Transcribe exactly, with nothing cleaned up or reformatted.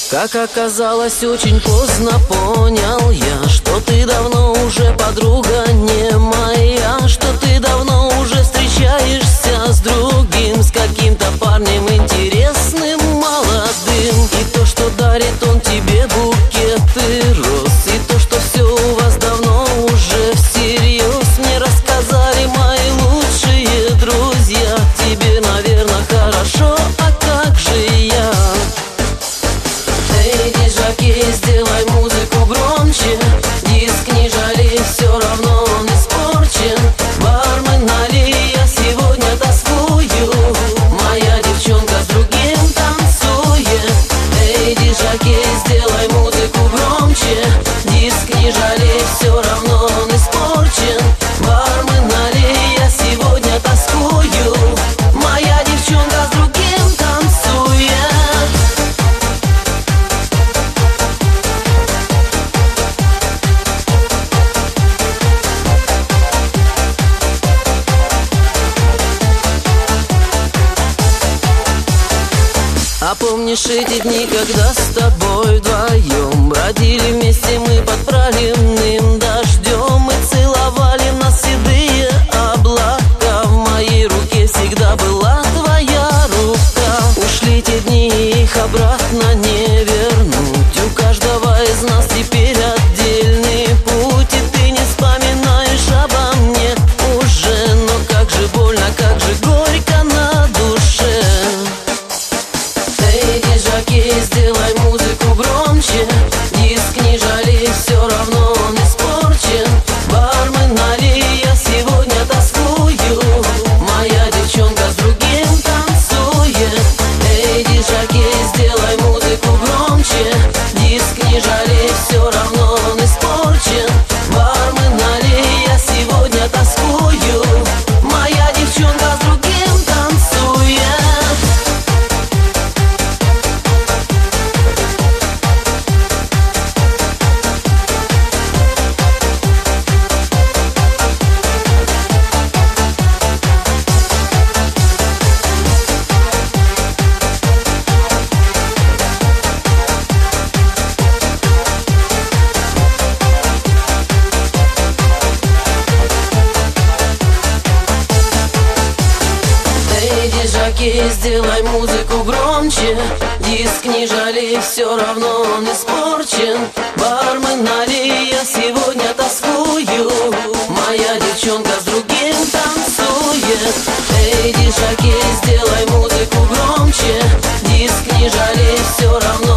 Как оказалось, очень поздно понял я, что ты давно уже подруга не моя, что ты давно уже встречаешься с другим, с каким-то парнем интересным, молодым. И то, что дарит он тебе букеты роз, и то, что все у вас давно уже всерьез, мне рассказали мои лучшие друзья. Тебе, наверное, хорошо, а как же я? Эй, диджокей, сделай музыку громче, диск не жалей, все равно он испорчен. Бармен, налей, я сегодня тоскую, моя девчонка с другим танцует. Эй, диджокей, сделай музыку громче, диск не жалей, все равно он испорчен. Бармен, налей, я сегодня тоскую, моя девчонка с другим танцует. А помнишь эти дни, когда с тобой вдвоем бродили вместе мы под проливным дождем, и целовали нас седые облака? В моей руке всегда была твоя рука. Ушли те дни, их обратно не вернуть. У каждого из нас теперь отдельный путь, и ты не вспоминаешь обо мне уже. Но как же больно, как же горько на душе. Эй, диджокей, сделай музыку громче, диск не жалей, все равно он испорчен. Бармен, налей, я сегодня тоскую, моя девчонка с другим танцует. Эй, диджокей, сделай музыку громче, диск не жалей, все равно он испорчен. Бармен, налей, я сегодня тоскую, моя девчонка с другим танцует. Эй, диджокей, сделай музыку громче, диск не жалей, все равно он испорчен. Бармен, налей, я сегодня тоскую, моя девчонка с другим танцует. Эй, диджокей, сделай музыку громче, диск не жалей, все равно